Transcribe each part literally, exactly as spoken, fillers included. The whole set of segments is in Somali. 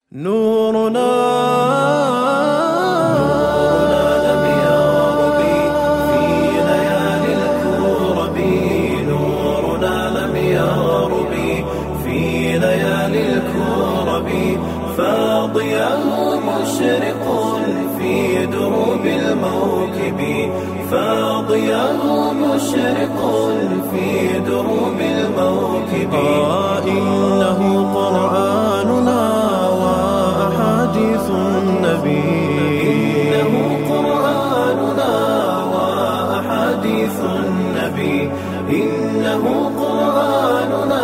نورنا لم يغرب في ليالي الكرب نورنا لم يغرب في ليالي الكرب فاضياه مشرق في دروب الموكب فاضياه مشرق في دروب الموكب آه إنه قرآننا وأحاديث النبي إنه قرآننا وأحاديث النبي إنه قرآننا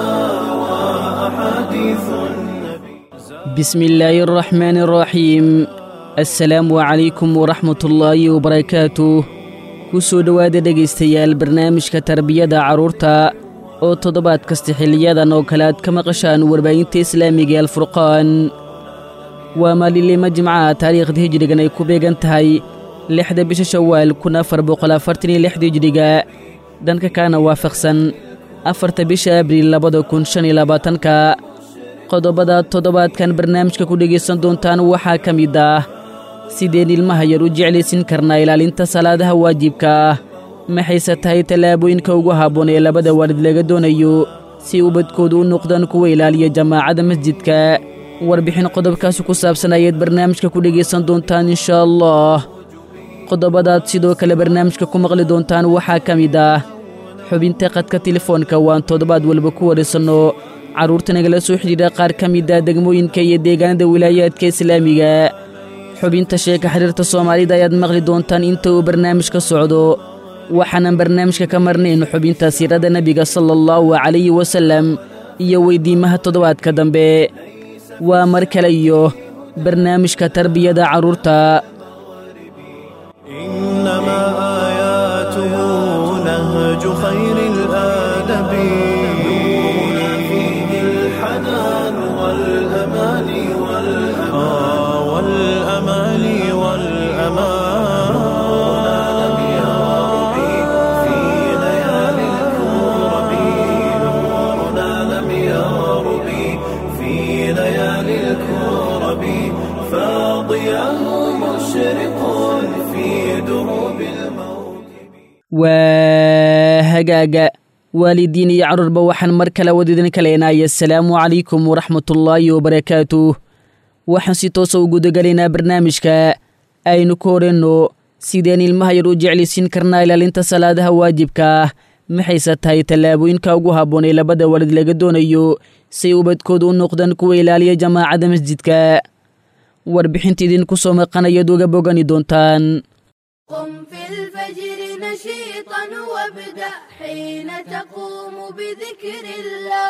وأحاديث النبي بسم الله الرحمن الرحيم السلام عليكم ورحمة الله وبركاته kusoo dhowaada dhegaystayaal barnaamijka tarbiyada carruurta oo toddobaad kasta xiliyadan oo kale aad ka maqashaan warbaahinta islaamiga ee alfurqaan waa maalinlima jimcaha taariikhda hijrigan ay ku beegan tahay lixda bisha shawaal kun afar boqol afartan iyo lixda hijriga dhanka kaana waafaqsan afarta bisha abriil labada kun shan iyo labaatanka qodobada toddobaadkan barnaamijka ku dhegaysan doontaan waxaa ka mid ah sideen ilmaha yar u jeclaysin karnaa ilaalinta salaadaha waajibka ah maxayse tahay tallaabooyinka ugu habboon ee labada waalid laga doonayo si ubadkoodu u noqdaan kuwa ilaaliya jamaacadda masjidka warbixin qodobkaasi ku saabsan ayaad barnaamijka ku dhegaysan doontaan inshaa allah qodobadaad sidoo kale barnaamijka ku maqli doontaan waxaa ka mid ah xubinta qadka telefoonka waan toddobaad walba ku waraysanno carruurta nagala soo xidhiidha qaar ka mid ah degmooyinka iyo deegaanada wilaayaadka islaamiga xubinta sheeka xiriirta soomaalida ayaad maqli doontaan inta uu barnaamijka socdo waxaanan barnaamijka ka marnayn xubinta siirada nebiga sala allahu calayhi wasallam iyo weydiimaha toddobaadka dambe waa mar kale iyo barnaamijka tarbiyada carruurta إنما آياته نهج خير الآدب نورنا فيه الحنان والأمان والأمان والأمان والأمان نورنا لم يغرب في ليالي الكرب نورنا لم يغرب في ليالي الكرب فاضياه مشرق في دروب الموكب waa hagaaga waalidiin iyo carruurba waxaan mar kale wadidin kaleenaya assalaamu calaykum waraxmatullaahi wabarakaatuh waxaan si toosa u gudagalaynaa barnaamijka aynu ku horenno sideen ilmaha yar u jeclaysiin karnaa ilaalinta salaadaha waajibka ah maxayse tahay tallaabooyinka ugu habboon ee labada waalid laga doonayo say ubadkoodu u noqdaan kuwa ilaaliya jamaacadda masjidka warbixinta idinku soo maqanayaad uga bogani doontaan قم في الفجر نشيطا وابدأ حين تقوم بذكر الله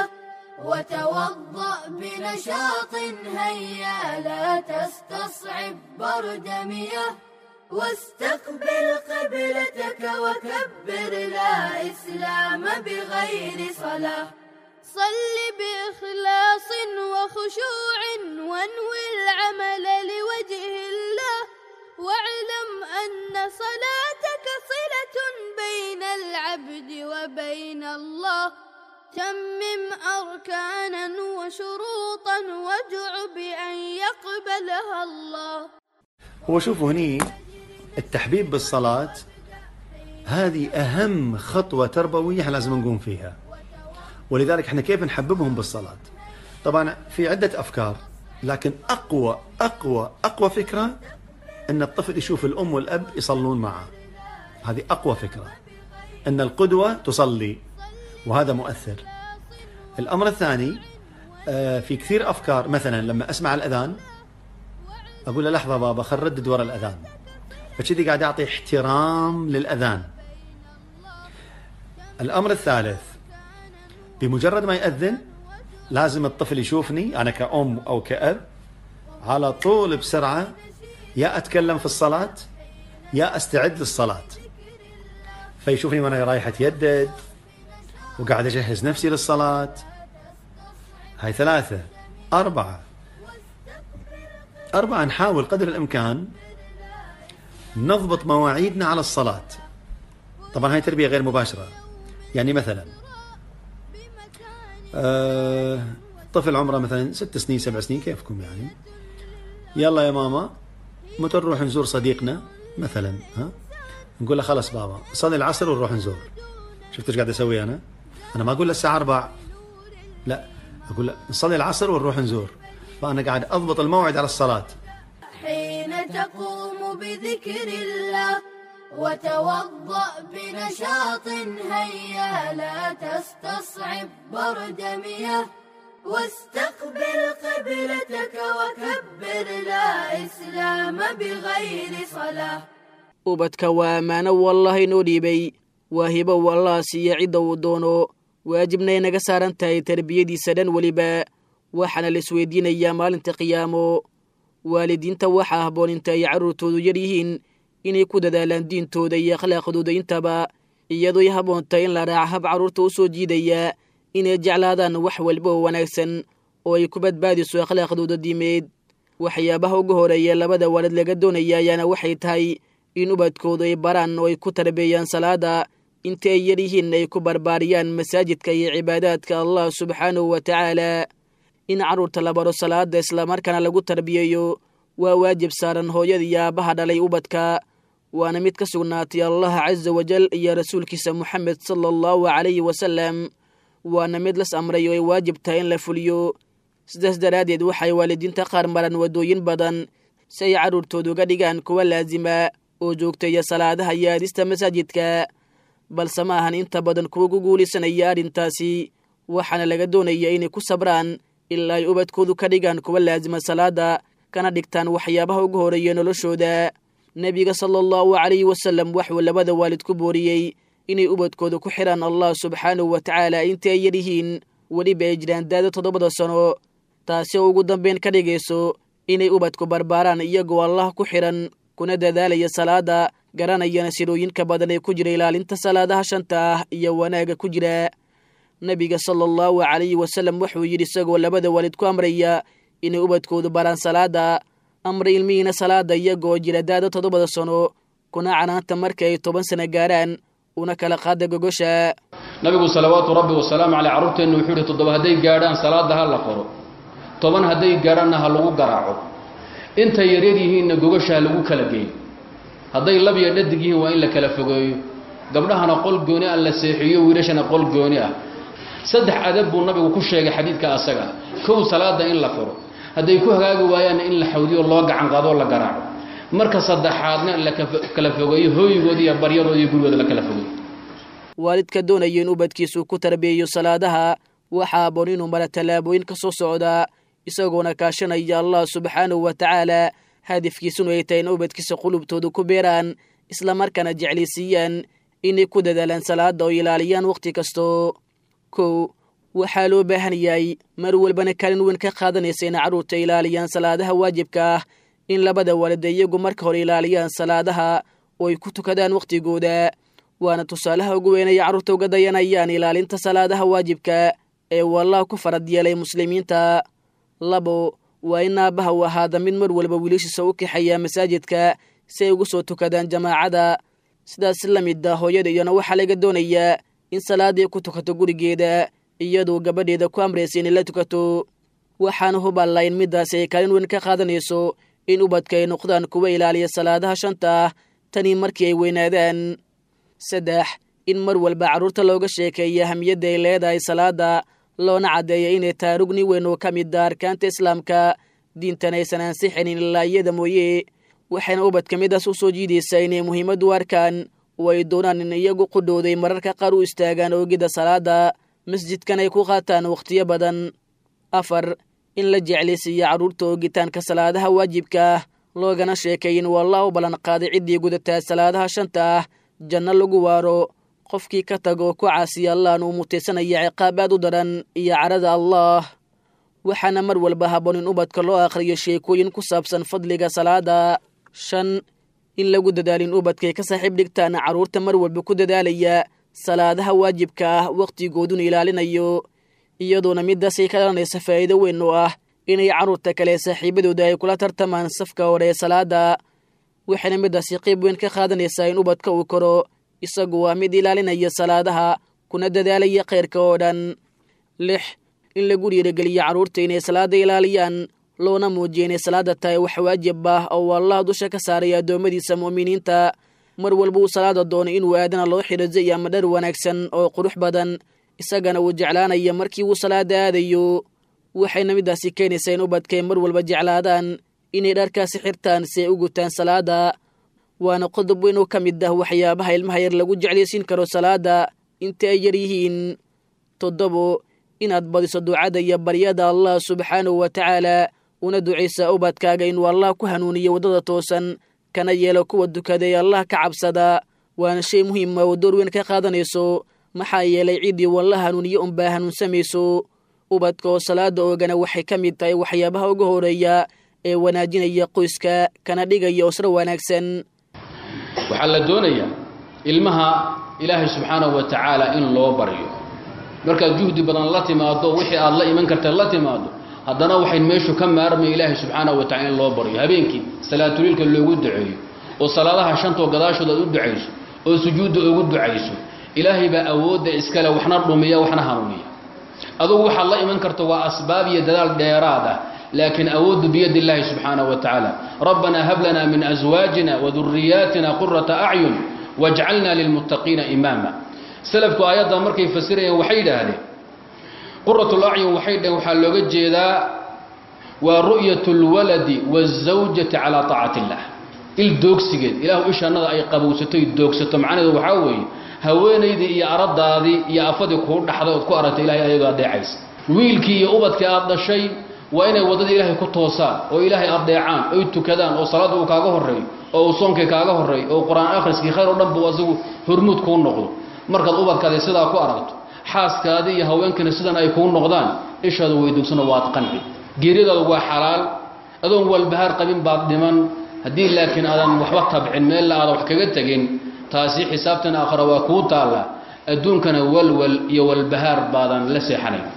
وتوضأ بنشاط هيا لا تستصعب برد مياه واستقبل قبلتك وكبر لا إسلام بغير صلاة صل بإخلاص وخشوع وانوي العمل لوجه الله واعلم أن صلاتك صلة بين العبد وبين الله تمم أركانا وشروطا وادع بأن يقبلها الله. هو شوفوا هني التحبيب بالصلاة هذه أهم خطوة تربوية احنا لازم نقوم فيها، ولذلك احنا كيف نحببهم بالصلاة؟ طبعا في عدة أفكار، لكن أقوى أقوى أقوى فكرة أن الطفل يشوف الأم والأب يصلون معه، هذه أقوى فكرة، أن القدوة تصلي وهذا مؤثر. الأمر الثاني في كثير أفكار، مثلا لما أسمع الأذان أقول له لحظة بابا خل ردد ورا الأذان، فكذي قاعد أعطي احترام للأذان. الأمر الثالث بمجرد ما يأذن لازم الطفل يشوفني أنا كأم أو كأب على طول بسرعة يا أتكلم في الصلاة يا أستعد للصلاة، فيشوفني وأنا رايح أتيدد وقاعد أجهز نفسي للصلاة. هاي ثلاثة. أربعة أربعة نحاول قدر الإمكان نضبط مواعيدنا على الصلاة. طبعا هاي تربية غير مباشرة، يعني مثلا آه طفل عمره مثلا ست سنين سبع سنين كيفكم يعني يلا يا ماما متى نروح نزور صديقنا مثلا، ها نقول له خلاص بابا صلي العصر ونروح نزور. شفت ايش قاعد اسوي انا؟ انا ما اقول له الساعه أربعة، لا اقول له نصلي العصر ونروح نزور، فانا قاعد اضبط الموعد على الصلاه. حين تقوم بذكر الله وتوضأ بنشاط، هيا لا تستصعب برد مياه، واستقبل قبلتك وكبر، لا إسلام بغير صلاة. ubadka waa ammaano wallahi inoo dhiibay, waa hibo wallah siiya cidda uu doono, waajibna ay naga saaran tahay tarbiyadiisa dhan weliba. waxaana la isweydiinayaa maalinta qiyaamo. waalidiinta waxaa habboon inta ay carruurtoodu yar yihiin inay ku dadaalaan diintooda iyo akhlaaqdooda intaba, iyadooy habboontahay in la raaca hab carruurta u soo jiidaya inay jeclaadaan wax walba oo wanaagsan oo ay ku badbaadiso akhlaaqdooda diimeed. waxyaabaha ugu horeeya labada waalid laga doonaya ayaana waxay tahay in ubadkoodu ay baraan oo ay ku tarbeeyaan salaada, inta ay yar yihiin ay ku barbaariyaan masaajidka iyo cibaadaadka allah subxaanahu wa tacaala. in carruurta la baro salaada islamarkaana lagu tarbiyeeyo waa waajib saaran hooyada iyo aabbaha dhalay ubadka, waana mid ka sugnaatay allah caza wajal iyo rasuulkiisa moxamed sala allahu calayhi wasalam, waana mid las amray oo ay waajib tahay in la fuliyo. sidaas daraaddeed waxay waalidiinta qaar maraan waddooyin badan si ay carruurtoodu uga dhigaan kuwa laasima oo joogtaya salaadaha iyo aadista masaajidka, balse ma ahan inta badan kuwa ku guulaysanaya arrintaasi. waxaana laga doonaya inay ku sabraan ilaa ay ubadkoodu ka dhigaan kuwa laasima salaada, kana dhigtaan waxyaabaha ugu horeeya noloshooda. nebiga sala allahu calayhi wasalam waxuu labada waalid ku booriyey inay ubadkooda ku xidhaan allah subxaanahu wa tacaala intii ay yar yihiin, weliba ay jiraan daada toddobada sano, taasi oo ugu dambeyn ka dhigayso inay ubadku barbaaraan iyagoo allah ku xidhan, kuna dadaalaya salaada, garanayana sirooyinka badan ee ku jira ilaalinta salaadaha shanta ah iyo wanaagga ku jira. nebiga sala allahu calayhi wasalam wuxuu yidhi isagoo labada waalid ku amraya inay ubadkoodu baraan salaada, amra ilmihiina salaada iyagoo jira daada toddobada sano, kuna canaanta marka ay toban sano gaaraan, una kala qaada gogosha. nabigu salawaatu rabbi wasalaamu caleyh carruurteennu wuxuu yidhi toddoba hadday gaadhaan salaada ha la qoro, toban hadday gaadhaanna ha lagu garaaco, intay yaryar yihiinna gogosha ha lagu kala geeyo. hadday lab iyo dhadig yihiin waa in la kala fogeeyo, gabdhahana qol gooni ah la seexiyo, wiilashana qol gooni ah. saddex adab buu nabigu ku sheegay xadiidka asaga. kow, salaada in la qoro, hadday ku hagaagi waayaan in la xawdiyo loo gacan qaado la garaaco. marka saddexaadna la kala fogeeyo, hooyigooda iyo baryadooda iyo gurigooda la kala fogeeyo. waalidka doonaya in ubadkiisu ku tarbiyeeyo salaadaha waxaa habboon inuu mara tallaabooyin ka soo socda, isagoona kaashanaya allah subxaanahu wa tacaala. hadafkiisunu ay tahay in ubadkiisa qulubtooda ku beeraan, islamarkaana jeclaysiiyaan inay ku dadaalaan salaada oo ilaaliyaan wakhti kasto. kow, waxaa loo baahan yahay mar walbana kaalin weyn ka qaadanaysa in carruurta ilaaliyaan salaadaha waajibka ah, in labada waalida iyagu marka hore ilaaliyaan salaadaha oo ay ku tukadaan wakhtigooda, waana tusaalaha ugu weyn ay carruurta uga dayanayaan ilaalinta salaadaha waajibka ee wallah ku farad yeelay muslimiinta. labo, waa in aabbaha u ahaada mid mar walba wiilashiisa u kaxeeya masaajidka si ay ugu soo tukadaan jamaacada. sidaas la mid ah hooyada iyana waxaa laga doonayaa in salaadii ku tukato gurigeeda, iyadoo gabadheeda ku amraysa inay la tukato. waxaana huballa in middaasi ay kaalin weyn ka qaadanayso in ubadka ay noqdaan kuwa ilaaliya salaadaha shanta ah tanii markii ay weynaadaan. saddex, in mar walba carruurta looga sheekeeya ahamiyadda ay leedahay salaada, loona caddeeya inay tahay rugni weyn oo ka mid ah arkaanta islaamka, diintana aysan ansixinin ilaa iyada mooye. waxayna ubadka midaas u soo jiidaysaa inay muhiimad u arkaan oo ay doonaan in iyagu qudhooday mararka qaar u istaagaan oogidda salaada, masjidkan ay ku qaataan wakhtiyo badan. afar, in la jeclaysiiyo carruurta oogitaanka salaadaha waajibka ah, loogana sheekay in wallah u ballan qaaday ciddii gudataa salaadaha shanta ah janno lagu waaro. qofkii ka tago ku caasiya allahna uu mutaysanaya ciqaab aad u daran iyo carada allah. waxaana mar walba habboon in ubadka loo akhriyo sheekooyin ku saabsan fadliga salaada. shan, in lagu dadaalin ubadkay ka saaxiib dhigtaan carruurta mar walba ku dadaalaya salaadaha waajibka ah wakhtigooduna ilaalinayo, iyadoona middaasay ka dhalanaysa faa'iido weyn oo ah inay carruurta kale saaxiibadooda ay kula tartamaan safka hore ee salaada. waxayna middaasi qayb weyn ka qaadanaysaa in ubadka uu koro isagu waa mid ilaalinaya salaadaha kuna dadaalaya khayrka oo dhan. lix, in lagu dhiirigeliyo carruurta inay salaada ilaaliyaan loona muujiya inay salaada tahay wax waajib ah oo allah dusha ka saaraya addoommadiisa mu'miniinta mar walba uu salaada doono inuu aadana loo xidho iyo ama dhar wanaagsan oo qurux badan isagana uu jeclaanaya markii uu salaada aadayo waxayna midaasi keenaysaa in ubadkay mar walba jeclaadaan inay dharkaasi xirtaan si ay u gutaan salaada waana qodob weyn oo ka mid ah waxyaabaha ilmaha yar lagu jeclaysiin karo salaada inta ay yar yihiin toddobo inaad badiso ducada iyo baryada allah subxaanahu wa tacaala una ducaysaa ubadkaaga inuu allah ku hanuuniyo waddada toosan kana yeelo kuwa dukaday allah ka cabsada waana shay muhiim ah oo door weyn ka qaadanayso maxaa yeelay ciddii walla hanuuniyo unbaa hanuunsamayso ubadka oo salaada oogana waxay ka mid tahay waxyaabaha ugu horeeya ee wanaajinaya qoyska kana dhigaya usro wanaagsan waxaa la doonayaa ilmaha ilaahay subxaanahu wa tacaala in loo baryo markaad juhdi badan la timaado wixii aad la iman karta la timaado haddana waxay meeshu ka maarmay ilaahay subxaanahu wa tacaala in loo baryo habeenkii salaatuliilka loogu duceeyo oo salaadaha shantoo gadaashooda aad u ducayso oo sujuudda ugu ducayso ilaahay baa awoodda iskale waxna dhumiya waxna hanuuniya adugu waxaad la iman karto waa asbaab iyo dadaal dheeraad ah laakiin awooddu biyadi illaahi subxaanahu wa tacaala rabbanaa hab lanaa min aswaajina wa duriyaatina qurata acyun wajcalnaa lilmuttaqiina imaama salafku aayadda markay fasirayeen waxay yidhaahdeen quratul acyun waxay dhaheen waxaa looga jeedaa waa ru'yatu lwaladi waazawjati calaa taacati illah il doogsigeed ilaahu ishannada ay qabowsato doogsato macnaheedu waxaa weeye haweenaydii iyo aradaadii iyo afadii kuu dhaxday ood ku aragtay ilahay ayagoo adeecaysa wiilkii iyo ubadkii aad dhashay waa inay waddada ilaahay ku toosaan oo ilaahay adeecaan oy tukadaan oo salaada uu kaaga horreeyo oo uu soonkii kaaga horreeyo oo qur-aan akhriskii khayr oo dhan buu asagu hormuud kuu noqdo markaad ubadkaadii sidaa ku aragto xaaskaadii iyo haweenkana sidan ay kuu noqdaan ishaadu way dugsano waad qanci geeridaadu waa xalaal adoon walbahaar qabin baad dhiman haddii laakiin aadan waxba tabcin meella aadan wax kaga tegin taasi xisaabtan aakhira waa kuu taalla adduunkana walwal iyo walbahaar baadan la seexanayn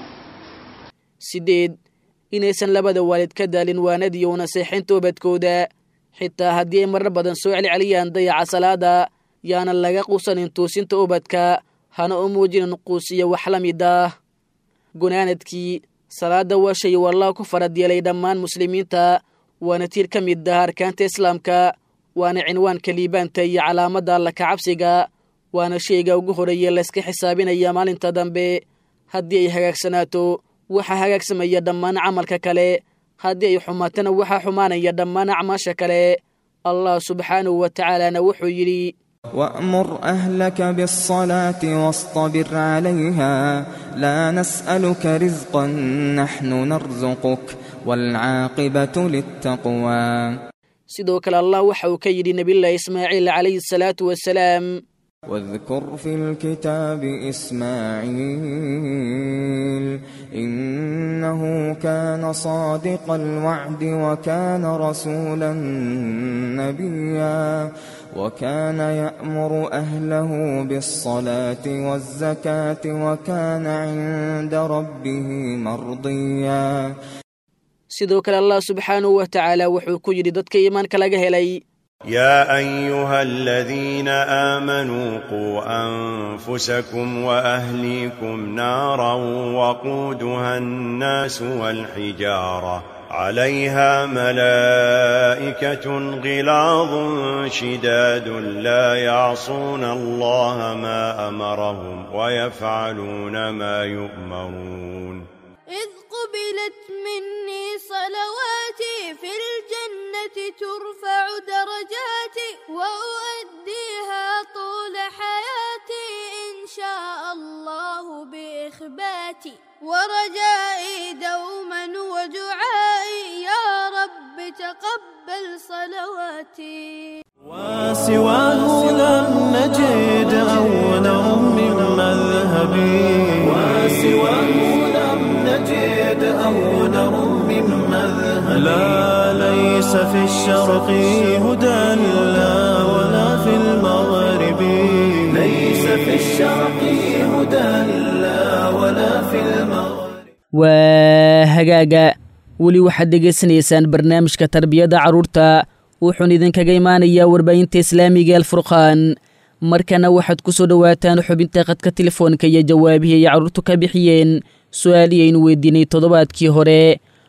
sideed inaysan labada waalid ka daalin waanadiyo una seexinta ubadkooda xitaa haddii ay marar badan soo celceliyaan dayaca salaada yaana laga quusanin toosinta ubadka hana u muujinin quus iyo wax la mid ah gunaanadkii salaada waa shay wallah ku farad yeelay dhammaan muslimiinta waana tiir ka mid ah arkaanta islaamka waana cinwaanka liibaanta iyo calaamadda alla ka cabsiga waana shayga ugu horeeye layska xisaabinaya maalinta dambe haddii ay hagaagsanaato waxaa hagaagsamaya dhammaan camalka kale haddii ay xumaatana waxaa xumaanaya dhammaan acmaasha kale allah subxaanahu wa tacaalana wuxuu yidhi وأمر أهلك بالصلاة واصطبر عليها لا نسألك رزقا نحن نرزقك والعاقبة للتقوى sidoo kale allah waxa uu ka yidhi nabiyullaahi ismaaciil calayhi salaatu wasalaam واذكر في الكتاب إسماعيل إنه كان صادق الوعد وكان رسولا نبيا وكان يأمر أهله بالصلاة والزكاة وكان عند ربه مرضيا sidoo kale allah subxaanahu wa tacaala wuxuu ku yidhi dadka iimaanka laga helay يا أيها الذين آمنوا قوا أنفسكم وأهليكم نارا وقودها الناس والحجارة عليها ملائكة غلاظ شداد لا يعصون الله ما أمرهم ويفعلون ما يؤمرون إذ قبلت مني صلواتي في الجنة ترفع درجاتي وأؤديها طول حياتي إن شاء الله بإخباتي ورجائي دوما وجعائي يا رب تقبل صلواتي وسواه لم نجد أولا من مذهبي وسواه لم نجد أولا من مذهبي لا ليس في الشرق هدى لا ولا في المغرب ليس في الشرق هدى لا ولا في المغرب waa hagaaga weli waxaad degeysanaysaan barnaamijka tarbiyadda carruurta wuxuun idinkaga imaanayaa warbaahinta islaamiga alfurqaan markana waxaad ku soo dhowaataan xubinta qadka telefoonka iyo jawaabihii ay carruurtu ka bixiyeen su-aalihii aynu weydiinay toddobaadkii hore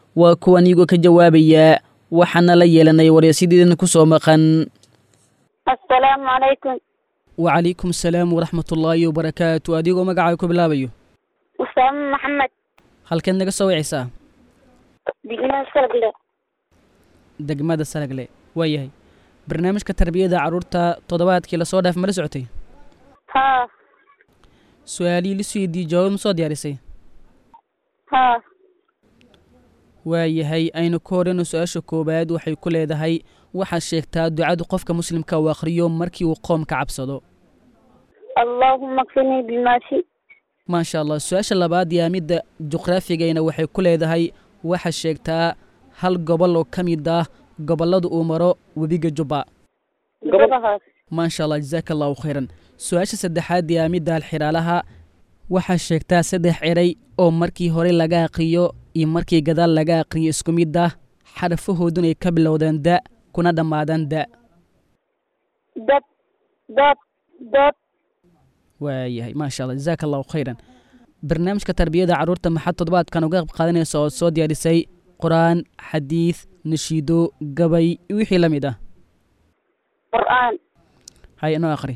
waa kuwan iyagoo ka jawaabaya waxaana la yeelanay wareysideedana ku soo maqan. assalaamu calaykum. wacalaykum asalaam waraxmatullaahi wabarakaatu. adigoo magacaaga ku bilaabayo. usaame maxamed. halkeed naga soo wicaysaa? degmada Salagle. degmada Salagle. waayahay barnaamijka tarbiyada carruurta toddobaadkii la soo dhaaf ma la socotay? haa. su-aalihii la suydiiyey jawaab ma soo diyaarisay? haa. waayahay aynu ka horeyno su-aasha koowaad waxay ku leedahay waxaad sheegtaa ducadu qofka muslimka uu akhriyo markii uu qoomka cabsado. allaahumma kfinii bimaa shi. maasha allah. su-aasha labaad yaa midda juqraafigayna waxay ku leedahay waxaad sheegtaa hal gobol oo ka mid ah gobollada uu maro webiga Jubba. gobolahaas. maasha allah jazaaka allahu khayran. su-aasha saddexaad yaa midda alxiraalaha waxaad sheegtaa saddex eray oo markii hore laga aqriyo iyo markii gadaal laga aqriyo isku mid ah xarfahooduna ay ka bilowdaan da kuna dhammaadaan da. dad dad dad. waayahay maasha allah jazaaka allahu khayran. barnaamijka tarbiyada carruurta maxaad toddobaadkan uga qayb qaadanaysa oo soo diyaarisay qur-aan, xadiid, nashiido, gabay wixii la mid ah? qur'aan. hay inoo akhri.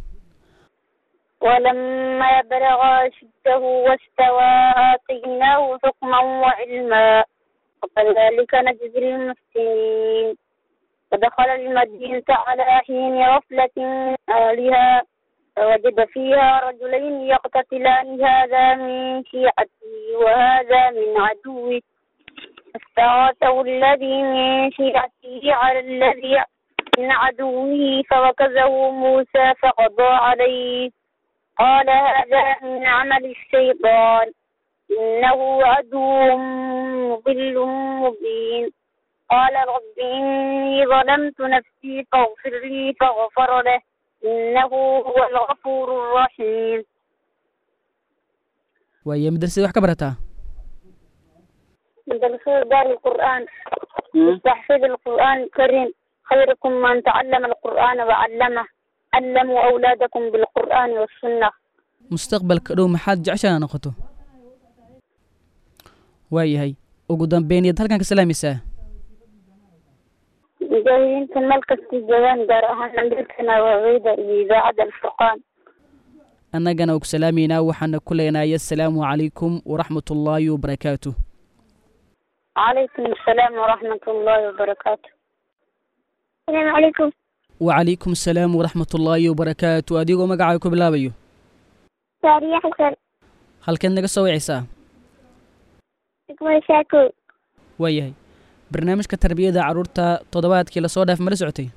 ولما بلغ أشده واستوى آتيناه حكما وعلما وكذلك نجزي المحسنين فدخل المدينة على حين غفلة من أهلها فوجد فيها رجلين يقتتلان هذا من شيعته وهذا من عدوه فاستغاثه الذي من شيعته على الذي من عدوه فوكزه موسى فقضى عليه قال هذا من عمل الشيطان إنه عدو مضل مبين قال رب إني ظلمت نفسي فاغفر لي فغفر له إنه هو الغفور الرحيم. ويا مدرسة wax ka barataa? مدرسة دار القرآن تحفيظ القرآن الكريم خيركم من تعلم القرآن وعلمه علموا أولادكم بالقرآن والسنة. mustaqbalka dhow maxaad jeceshaa noqoto? waayahay ugu dambeyniyad halkan ka salaamaysaa? mujaahidiinta meel kasta joogaan gaar ahaan ambiirkana waaweyda iyo idaacadda alfurqaan. annagana ugu salaamaynaa waxaana ku leenahay assalaamu calaykum waraxmatullaahi wabarakaatu. calaykum assalaam waraxmatullaahi wabarakaatu. asalaamu calaykum. wacalaykum asalaam waraxmatullaahi wabarakaatu. adigoo magacaaga ku bilaabayo? saariya xasan. halkeed naga soo wicaysaa? degmada Shaako. waayahay barnaamijka tarbiyada carruurta toddobaadkii la soo dhaaf ma la socotay?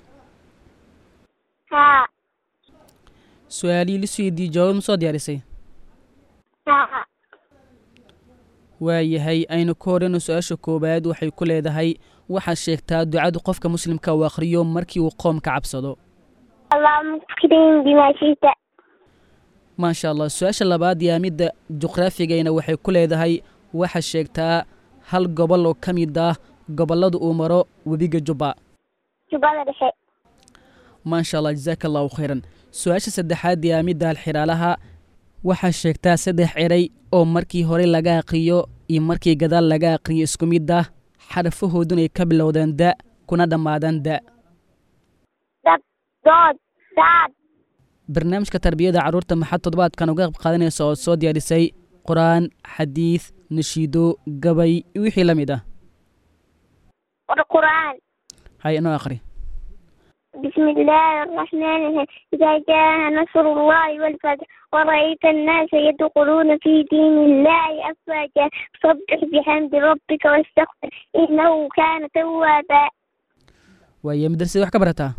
haa. su-aalihii la suydiiyey jawaab ma soo diyaarisay? haa. waayahay aynu ka horeyno su-aasha koowaad waxay ku leedahay waxaad sheegtaa ducadu qofka muslimka uu akhriyo markii uu qoomka cabsado. allaahumma kfinii bimaa shi'ta. maasha allah. su-aasha labaad yaa midda juqraafigayna waxay ku leedahay waxaad sheegtaa hal gobol oo ka mid ah gobollada uu maro webiga Jubba. jubbada dhexe. maasha allah jazaaka allahu khayran. su-aasha saddexaad yaa midda alxiraalaha waxaad sheegtaa saddex eray oo markii hore laga aqriyo iyo markii gadaal laga aqriyo isku mid ah xarfahooduna ay ka bilowdaan da kuna dhammaadaan da. dad dood saad. barnaamijka tarbiyada carruurta maxaad toddobaadkan uga qayb qaadanaysa oo soo diyaarisay qur-aan, xadiid, nashiido, gabay wixii la mid ah? qur'aan. hay inoo akhri. بسم الله الرحمن الرحيم إذا جاء نصر الله والفتح ورأيت الناس يدخلون في دين الله أفواجا فسبح بحمد ربك واستغفر إنه كان توابا. ويا مدرسة wax ka barataa?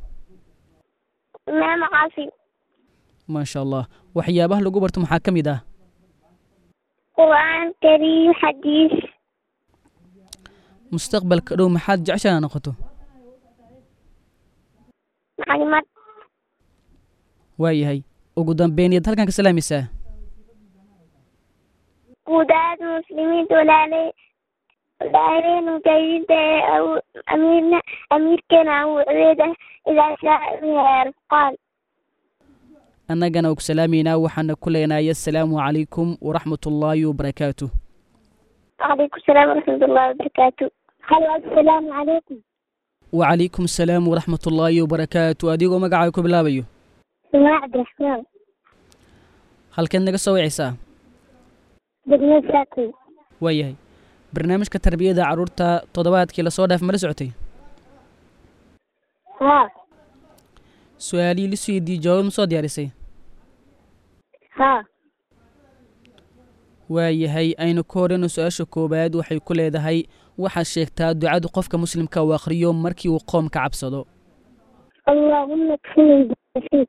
إمام عاصم. maasha allah. waxyaabaha lagu barto maxaa ka mid ah? قرآن كريم حديث. mustaqbalka dhow maxaad jeceshaa noqoto? معلومات. waayahay ugu dambeyniyad halkan ka salaamaysaa? guudaad muslimiinta walaalay walaalay mujaahidiinta أو أميرنا أميركنا أو عبيدة إذا شاء بها رفقان. annagana ugu salaamaynaa waxaana ku leenahay assalaamu calaykum waraxmatullaahi wabarakaatu. وعليكم السلام ورحمة الله وبركاته. هلا السلام عليكم. وعليكم السلام ورحمة الله وبركاته. أديكم مقعدكم بالله سماع عبد الرحمن. هل كان نقص وعيسى؟ برنامج ساكن. وياي برنامج كتربية عرورتا تضبات كلا صودا في مرسعتي. ها. سؤالي لسيدي جواب مصاد يا رسي. ها. waayahay aynu ka horeyno su-aasha koowaad waxay ku leedahay waxaad sheegtaa ducadu qofka muslimka uu akhriyo markii uu qoomka cabsado. allahumma kfini bifik.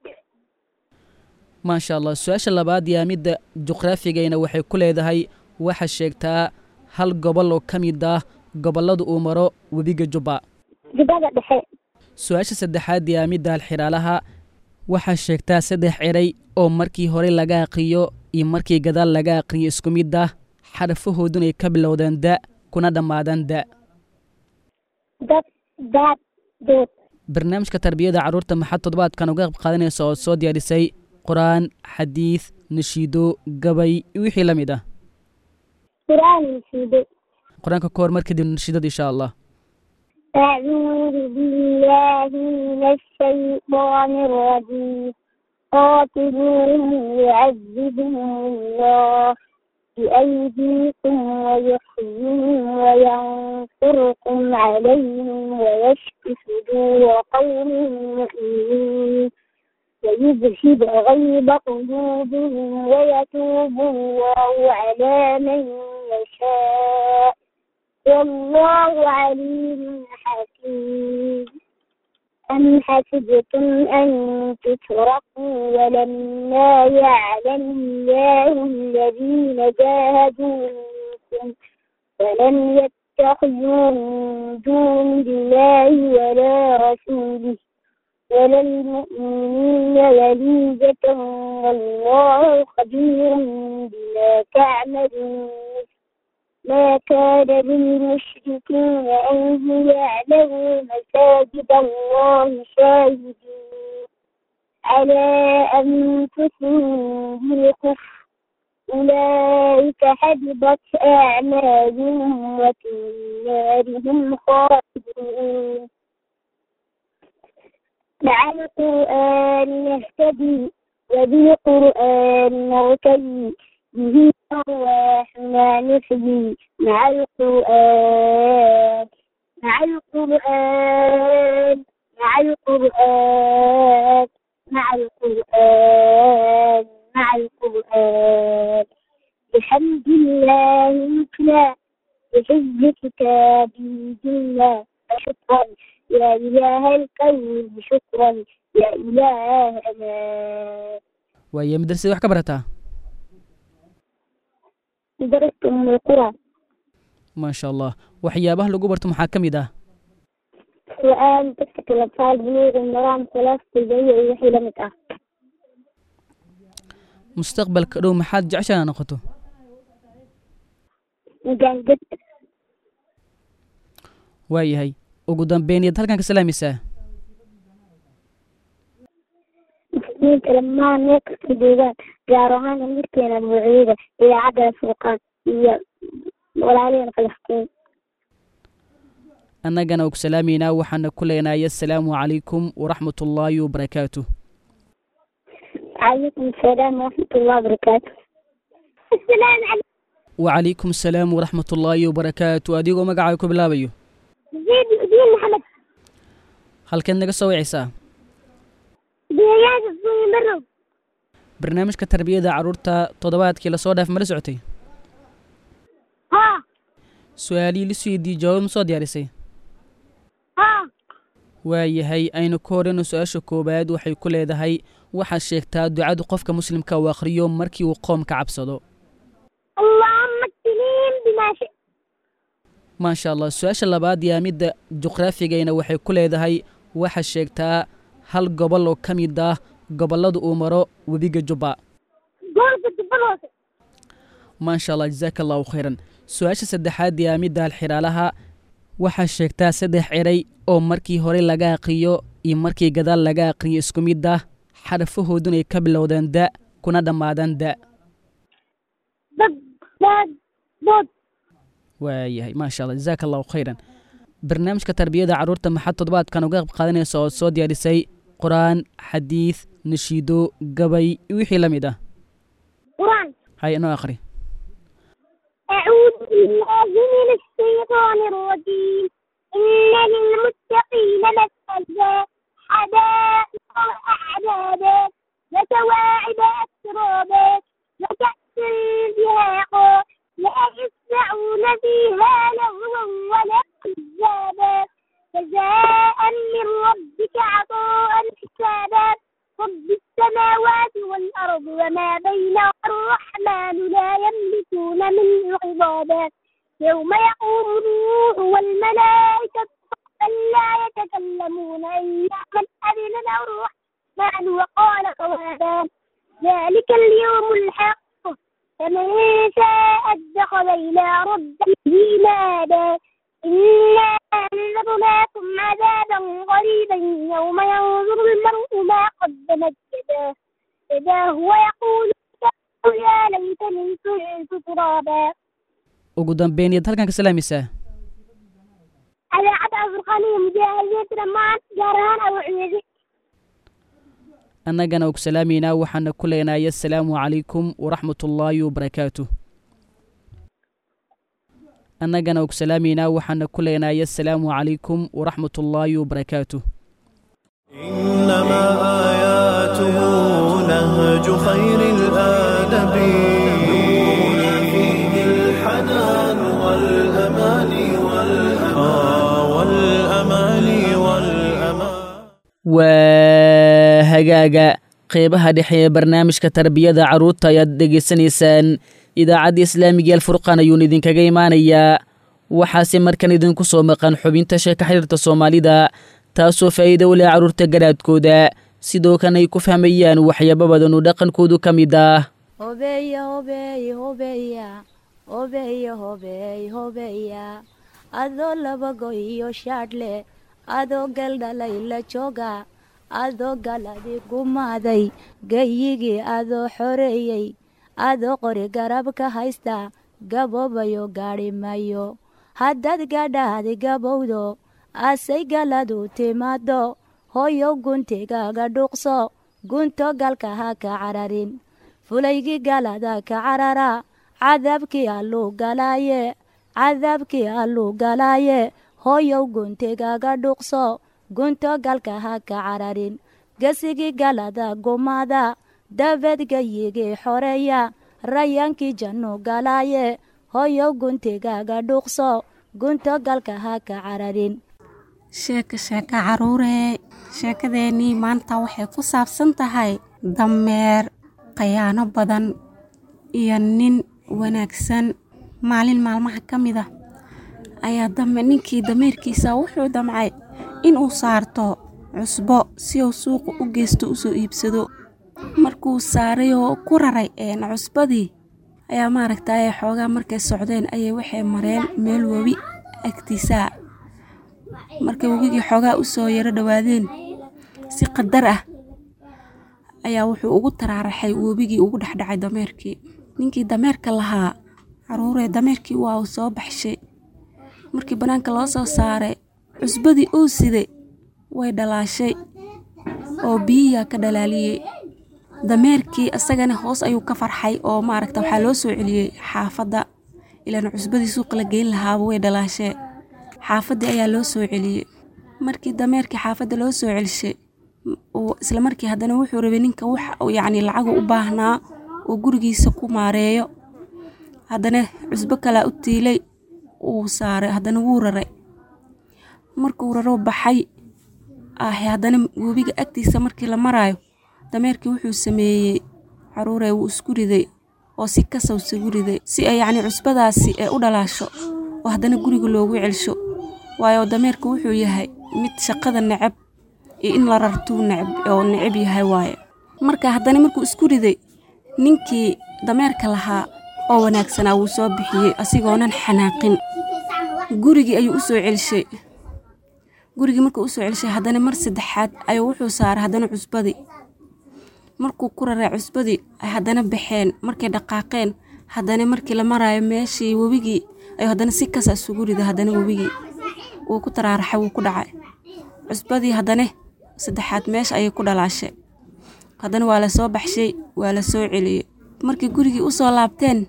maasha allah. su-aasha labaad yaa midda juqraafigayna waxay ku leedahay waxaad sheegtaa hal gobol oo ka mid ah gobollada uu maro webiga jubba. jubbada dhexe. su-aasha saddexaad yaa midda alxiraalaha waxaad sheegtaa saddex eray oo markii hore laga aqriyo iyo markii gadaal laga aqriyo isku mid ah xarfahooduna ay ka bilowdaan da kuna dhammaadaan da. dad daad dood. barnaamijka tarbiyada carruurta maxaad toddobaadkan uga qayb qaadanaysa oo soo diyaarisay qur-aan xadiid nashiido gabay wixii la mid ah. qur-aan nashiido. qur-aanka ka hor mar kadib nashiidada insha allah. أعوذ بالله من الشيطان الرجيم قاتلوهم يعذبهم الله بأيديكم ويحييهم وينصركم عليهم ويشف صدور قوم مؤمنين ويذهب غيظ قلوبهم ويتوب الله على من يشاء والله عليم حكيم. أم حسبتم أن تتركوا ولما يعلم الله الذين جاهدوا منكم ولم يتخذوا من دون الله ولا رسوله ولا المؤمنين وليجة والله خبير بما تعملون. ما كان للمشركين أن يعلموا مساجد الله شاهدين على أنفسهم بالكفر أولئك حبطت أعمالهم وفي النار هم خالدون. مع القرآن نهتدي وبالقرآن نرتدي به أرواحنا نحيي مع القرآن مع القرآن مع القرآن مع القرآن مع القرآن بحمد الله مثنى بحفظ كتابه جنة شكرا يا إله الكون شكرا يا إله أمان. ويا مدرسة wax ka barataa درست أم القرى. ما شاء الله. waxyaabaha lagu barto maxaa ka mid ah القرآن تكتب الأطفال بلوغ المرام ثلاث تلبية وحي لمت أه mustaqbalka dhow maxaad jeceshaa noqoto مجاهد. waayahay ugu dambeyniyad halkan ka salaamaysaa مسلمين لما نكتب ديوان جارهان المسكين الوعيدة إلى عدد الفرقان ولا علينا فلسطين. annagana ugu salaamaynaa waxaana ku leenahay assalaamu calaykum waraxmat ullaahi wabarakaatuh. عليكم السلام ورحمة الله وبركاته. السلام عليكم. وعليكم السلام ورحمة الله وبركاته. adigoo magacaaga ku bilaabayo زيد زين محمد. halkeed naga soo wicaysaa دياج الصومي مرة. barnaamijka tarbiyada carruurta toddobaadkii la soo dhaaf mala socotay. ها. su-aalihii lisuydiy jawaab ma soo diyaarisay. ها. waayahay aynu ka horeyno su-aasha koowaad waxay ku leedahay waxaad sheegtaa ducadu qofka muslimka uu akhriyo markii uu qoomka cabsado. اللهم اكفنيهم بما شئت. maasha allah. su-aasha labaad yaa midda juqraafigayna waxay ku leedahay waxaad sheegtaa hal gobol oo ka mid ah gobollada uu maro webiga jubba. قولك الدبلوس. maasha allah jazaaka allahu khayran. su-aasha saddexaad yaa midda alxiraalaha waxaad sheegtaa saddex eray oo markii hore laga aqriyo iyo markii gadaal laga aqriyo isku mid ah xarfahooduna ay ka bilowdaan da kuna dhammaadaan da. dad daad dood. waayahay maasha allah jazaaka allahu khayran barnaamijka tarbiyada carruurta maxaad toddobaadkan uga qayb qaadanaysa oo soo diyaarisay qur-aan xadiid nashiido gabay wixii la mid ah قرآن. hay inoo akhri أعوذ بالله من الشيطان الرجيم إن للمتقين مفازا حدائق وأعنابا وكواعب أترابا وكأس دهاقا لا يسمعون فيها لغوا ولا كذابا جزاء من ربك عطاء حسابا رب السماوات والأرض وما بينهما الرحمن لا يملكون منه عظاما يوم يقوم الروح والملائكة صفا لا يتكلمون إلا من أذن له الرحمن وقال صوابا ذلك اليوم الحق فمن شاء اتخذ إلى ربه مآبا إنا أنذرناكم عذابا قريبا يوم ينظر المرء ما قدمت يداه إذا هو يقول يا ليتني كنت ترابا ugu dambeyn yaad halkan ka salaamaysaa إذاعة أفريقية مجاهدة رمان جارهان أو عيدي annagana ugu salaamaynaa waxaana ku leenahay assalaamu calaykum waraxmatullaahi wabarakaatuh annagana ugu salaamaynaa waxaana ku leenahay assalaamu calaykum waraxmatullaahi wabarakaatuh إنما آياته نهج خير الآدب نورنا فيه الحنان والأمان والأمان والأمان والأمان waa hagaaga qeybaha dhexe ee barnaamijka tarbiyada carruurta ayaad dhegaysanaysaan idaacadda islaamiga alfurqaan ayuun idinkaga imaanayaa waxaase markan idinku soo maqan xubinta sheeka xiriirta soomaalida taasoo faa'iido u leh carruurta garaadkooda sidoo kan ay ku fahmayaan waxyaabo badan oo dhaqankoodu ka mid ah hobeya hobeey hobeya hobeya hobeey hobeya adoo laba goy iyo shaadhle adoo galdhalay la jooga adoo galadi gumaaday gayigii adoo xoreeyey adoo qori garab ka haysta gaboobayo gaadhi mayo haddaad gadhaadi gabowdo asay galadu timaado hooyow guntigaaga dhuuqso gunto galka ha ka cararin fulaygii galada ka carara cadaabkii alluu galaaye cadaabkii alluu galaaye hooyow guntigaaga dhuuqso gunto galka ha ka cararin gesigii galada gumaada dabeed gayigii xoreeya rayaankii jannu galaaye hooyow guntigaaga dhuuqso gunto galka ha ka cararin sheeka sheeka caruuree sheekadeennii maanta waxay ku saabsan tahay dameer khayaano badan iyo nin wanaagsan maalin maalmaha ka mid ah ayaa dame ninkii dameerkiisa wuxuu damcay inuu saarto cusbo si uu suuqa u geysto usoo iibsado markuu saaray oo ku raray een cusbadii ayaa maaragtay xoogaa markay socdeen ayay waxay mareen meel webi agtiisa markay webigii xoogaa usoo yaro dhawaadeen si qadar ah ayaa wuxuu ugu taraaraxay webigii ugu dhexdhacay dameerkii ninkii dameerka lahaa caruuree dameerkii waa uu soo baxshay markii banaanka loo soo saaray cusbadii uu siday way dhalaashay oo biyiyaa ka dhalaaliyey dameerkii isagana hoos ayuu ka farxay oo maaragta waxaa loo soo celiyey xaafadda ilaan cusbadii suuqa la geyn lahaaba way dhalaashee xaafaddii ayaa loo soo celiyey markii dameerkii xaafadda loo soo celishay isla markii haddana wuxuu rabay ninka wax yacni lacagu u baahnaa oo gurigiisa ku maareeyo haddana cusbo kalaa u tiilay uu saaray haddana wuu raray markuu raro baxay ah haddana webiga agtiisa markii la maraayo dameerkii wuxuu sameeyey caruuree wuu isku riday oo si kasaw isagu riday si ay yacni cusbadaasi ee u dhalaasho oo haddana guriga loogu celsho waayo dameerka wuxuu yahay mid shaqada necab iyo in la rartuu necab oo necab yahay waaye marka haddana markuu isku riday ninkii dameerka lahaa oo wanaagsanaa wuu soo bixiyey asigoonan xanaaqin gurigii ayuu u soo celishay gurigii markuu u soo celishay haddana mar saddexaad ayuu wuxuu saaray haddana cusbadii markuu ku raray cusbadii ay haddana baxeen markay dhaqaaqeen haddana markii la maraayo meeshii webigii ayuu haddana si kas isugu riday haddana webigii wuu ku taraaraxay wuu ku dhacay cusbadii haddana saddexaad meesha ayay ku dhalaashay haddana waa la soo baxshay waa la soo celiyey markii gurigii u soo laabteen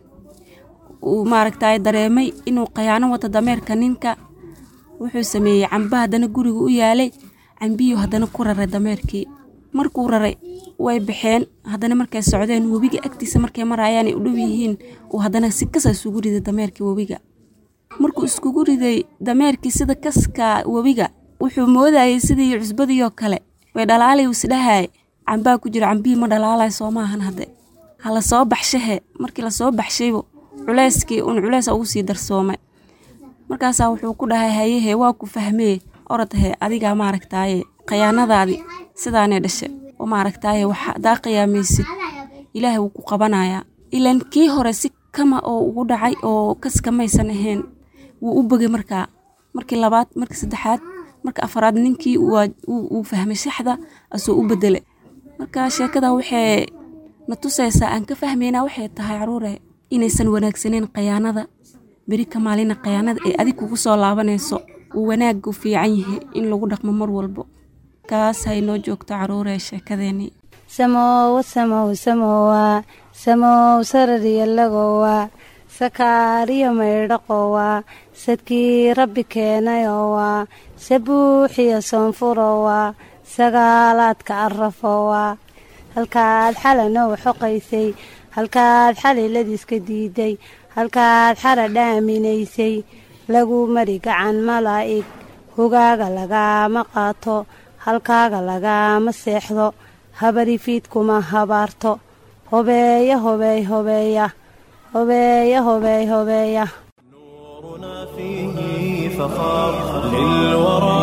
uu maaragtay dareemay inuu qayaano wata dameerka ninka wuxuu sameeyey camba haddana guriga u yaalay cambiyo haddana ku raray dameerkii markuu raray way baxeen haddana markay socdeen webiga agtiisa markay marayaan u dhow yihiin uu haddana si kas isugu riday dameerkii webiga markuu iskugu riday dameerkii sida kaska webiga wuxuu moodayay sidii cusbadii oo kale way dhalaalay isdhahay cambaa ku jira cambii ma dhalaalay soo maahan hadde hala soo baxshahe markii la soo baxshaybo culeyskii un culeys ugu sii darsoomay markaas wuxuu ku dhahay hayehe waa ku fahmee orodhe adiga maaragtaaye qayaanadaadi sidaanay dhashay oo maaragtaaye waxa daa qiyaamaysid ilaahay wuu ku qabanayaa ilaan kii hore si kama oo ugu dhacay oo kaskamaysan ahayn wuu u bogay markaa markii labaad markii saddexaad marka afraad ninkii uu fahmay saxda asoo u bedelay marka sheekada waxay na tusaysaa aan ka fahmayna waxay tahay caruure inaysan wanaagsaneyn qayaanada beri ka maalina qayaanada ee adig kugu soo laabanayso uu wanaagu fiican yahay in lagu dhaqmo mar walbo kaas hay noo joogto caruure sheekadeeni samowa samow samowa samow sarariya lagowa sakaariyo maydhaqowa sadkii rabbi keenayowa sabuuxiyo soonfurowa sagaalaadka arafowa halkaad xalanow xoqaysay halkaad xaliladiiska diiday halkaad xara dhaaminaysay lagu mari gacan malaa'ig hogaaga lagaama qaato halkaaga lagaama seexdo habari fiidkuma habaarto hobeeya hobeey hobeeya hobeeya hobeey hobeeya نورنا فيه فخار للورى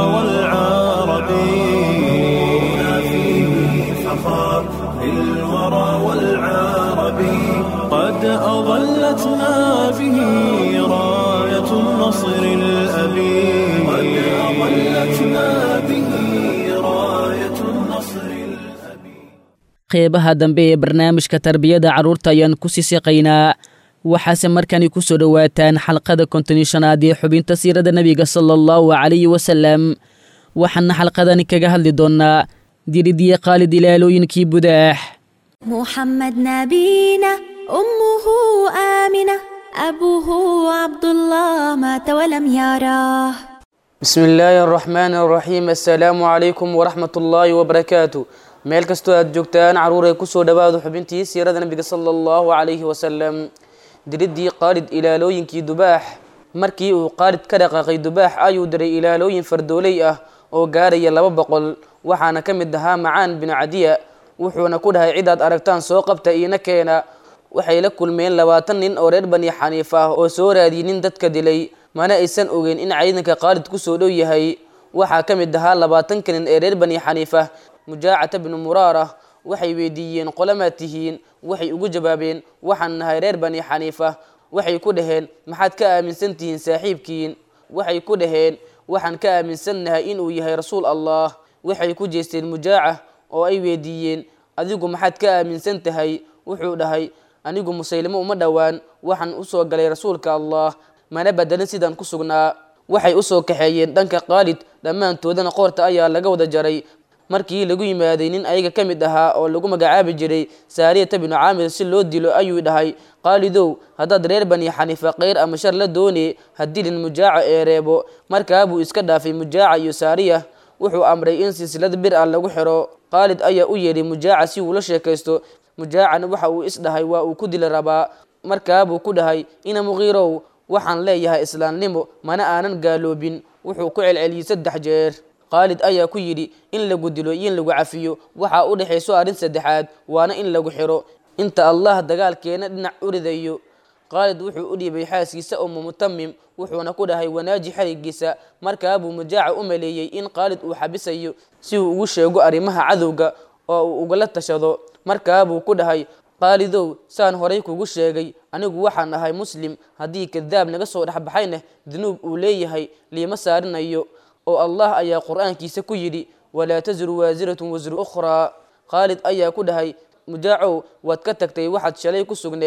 والعربي نورنا فيه فخار للورى والعربي قد أظلتنا به راية النصر الأبي قد أظلتنا به راية النصر الأبي qeybaha dambe ee barnaamijka tarbiyada carruurta ayaan ku sii siqaynaa waxaase markani ku soo dhowaataan xalqada konton shanaad ee xubinta siirada nebiga sala allahu calayhi wasalam waxaana xalqadani kaga hadli doonnaa diridii qaalid ilaalooyinkii budaax محمد نبينا أمه آمنة أبوه عبد الله مات ولم يراه بسم الله الرحمن الرحيم السلام عليكم ورحمة الله وبركاته meel kastoo aad joogtaan caruur ay ku soo dhawaado xubintii siirada nabiga sala allahu calayhi wasalam diridii qaalid ilaalooyinkii dubaax markii uu qaalid ka dhaqaaqay dubaax ayuu diray ilaalooyin fardooley ah oo gaaraya laba boqol waxaana ka mid ahaa macaan binu cadiya wuxuuna ku dhahay cidaad aragtaan soo qabta iina keena waxay la kulmeen labaatan nin oo reer bani xaniif ah oo soo raadiyey nin dadka dilay mana aysan ogeyn in ciidanka qaalid ku soo dhow yahay waxaa ka mid ahaa labaatanka nin ee reer bani xaniif ah mujaacata bnu muraara waxay weydiiyeen qolamaad tihiin waxay ugu jawaabeen waxaan nahay reer bani xaniifa waxay ku dhaheen maxaad ka aaminsan tihiin saaxiibkiin waxay ku dhaheen waxaan ka aaminsannahay inuu yahay rasuul allah waxay ku jeesteen mujaaca oo ay weydiiyeen adigu maxaad ka aaminsan tahay wuxuu dhahay anigu musaylimo uma dhowaan waxaan usoo galay rasuulka allah mana bedelin sidaan ku sugnaa waxay usoo kaxeeyeen dhanka qaalid dhammaantoodana qoorta ayaa laga wada jaray markii lagu yimaaday nin ayaga ka mid ahaa oo lagu magacaabi jiray saariyata binu caamir si loo dilo ayuu dhahay qaalidow haddaad reer bani xaniifa kheyr ama shar la doonay ha dilin mujaaca ee reebo markaa buu iska dhaafay mujaaca iyo saariya wuxuu amray in silsilad bir ah lagu xiro qaalid ayaa u yeedhay mujaaca si uu la sheekaysto mujaacana waxa uu isdhahay waa uu ku dili rabaa markaa buu ku dhahay ina muqiirow waxaan leeyahay islaamnimo mana aanan gaaloobin wuxuu ku celceliyey saddex jeer qaalid ayaa ku yidhi in lagu dilo iyo in lagu cafiyo waxaa u dhexayso arrin saddexaad waana in lagu xiro inta allah dagaalkeena dhinac u ridayo qaalid wuxuu u dhiibay xaaskiisa umu mutamim wuxuuna ku dhahay wanaaji xarigiisa markaa buu mujaaca u maleeyey in qaalid uu xabisayo si uu ugu sheego arrimaha cadowga oo uu ugala tashado markaa buu ku dhahay qaalidow saan horay kugu sheegay anigu waxaan ahay muslim haddii kadaab naga soo dhexbaxayna dunuub uu leeyahay liima saarinayo oo allah ayaa qur-aankiisa ku yidhi walaa tasiru waasiratun wasru ukhraa qaalid ayaa ku dhahay mujaacow waad ka tagtay waxaad shalay ku sugneed